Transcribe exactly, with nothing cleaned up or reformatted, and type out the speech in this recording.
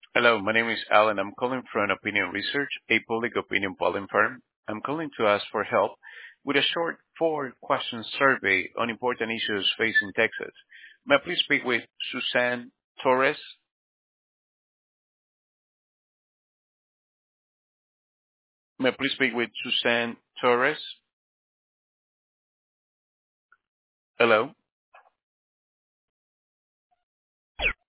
Hello, my name is Alan. I'm calling from Opinion Research, a public opinion polling firm. I'm calling to ask for help with a short four-question survey on important issues facing Texas. May I please speak with Suzanne Torres? May I please speak with Suzanne Torres? Hello?